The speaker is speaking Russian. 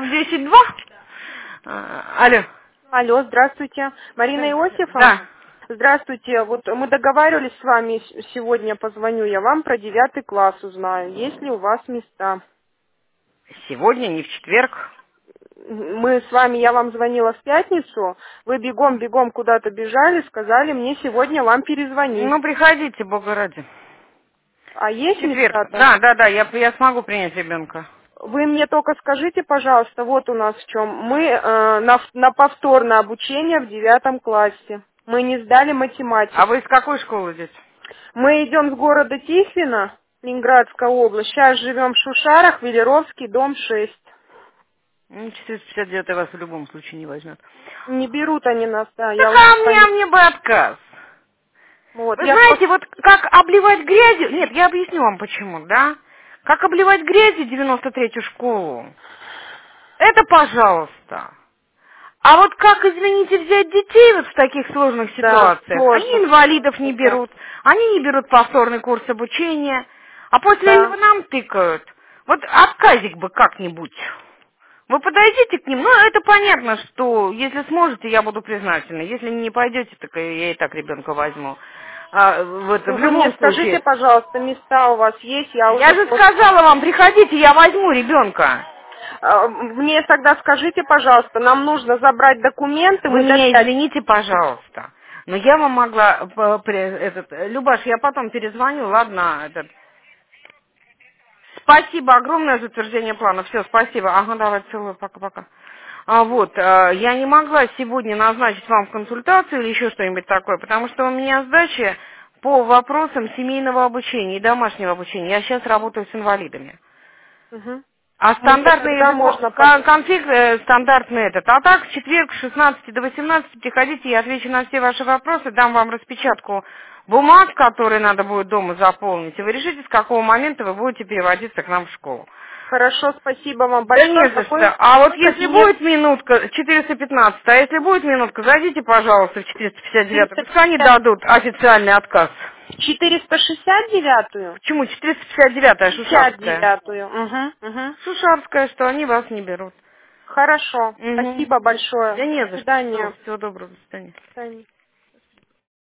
в 10:02. Алло. Алло, здравствуйте. Марина Иосифовна? Да. Здравствуйте. Вот мы договаривались с вами, сегодня позвоню я вам про 9 класс узнаю. Есть ли у вас места? Сегодня, не в четверг. Мы с вами, я вам звонила в пятницу, вы бегом-бегом куда-то бежали, сказали мне сегодня вам перезвонить. Ну, приходите, бога ради. А В есть четверг. места-то? Да, я смогу принять ребенка. Вы мне только скажите, пожалуйста, вот у нас в чем. Мы на повторное обучение в 9 классе. Мы не сдали математику. А вы из какой школы здесь? Мы идем с города Тихвина, Ленинградская область. Сейчас живем в Шушарах, Велеровский, дом 6. Ну, 459 вас в любом случае не возьмет. Не берут они нас, да, Так я уже а поняла. мне бы отказ. Вот, Вы я знаете, просто... вот как обливать грязью... Нет, я объясню вам почему, да? Как обливать грязью 93-ю школу? Это пожалуйста. А вот как, извините, взять детей вот в таких сложных Да, ситуациях? Они сложно. инвалидов не Да. берут, они не берут повторный курс обучения, а после этого Да. нам тыкают. Вот отказик бы как-нибудь. Вы подойдите к ним, ну это понятно, что если сможете, я буду признательна. Если не пойдете, так я и так ребенка возьму. В Вы мне любом скажите, случае, пожалуйста, места у вас есть? Я я уже же просто... сказала вам, приходите, я возьму ребенка. Мне тогда скажите, пожалуйста, нам нужно забрать документы, Вы мы до меня 5. извините, пожалуйста. Но я вам могла... Любаш, я потом перезвоню, ладно? Спасибо огромное за утверждение плана. Все, спасибо. Ага, давай, целую, пока-пока. Я не могла сегодня назначить вам консультацию или еще что-нибудь такое, потому что у меня сдача по вопросам семейного обучения и домашнего обучения. Я сейчас работаю с инвалидами. Угу. А Мне стандартный когда этот можно... конфиг стандартный этот. А так, в четверг с 16 до 18 приходите, я отвечу на все ваши вопросы, дам вам распечатку бумаг, которые надо будет дома заполнить, и вы решите, с какого момента вы будете переводиться к нам в школу. Хорошо, спасибо вам Да не большое. за Какой что. А вот если кабинет? будет минутка, 415, а если будет минутка, зайдите, пожалуйста, в 459, пускай они 450... дадут официальный отказ. 469-ю? Почему? 459-я, Шушарская. 59-ю. Угу, угу. Шушарская, что они вас не берут. Хорошо. Угу. Спасибо большое. Да не До за что. свидания. Всего доброго, до свидания. До свидания.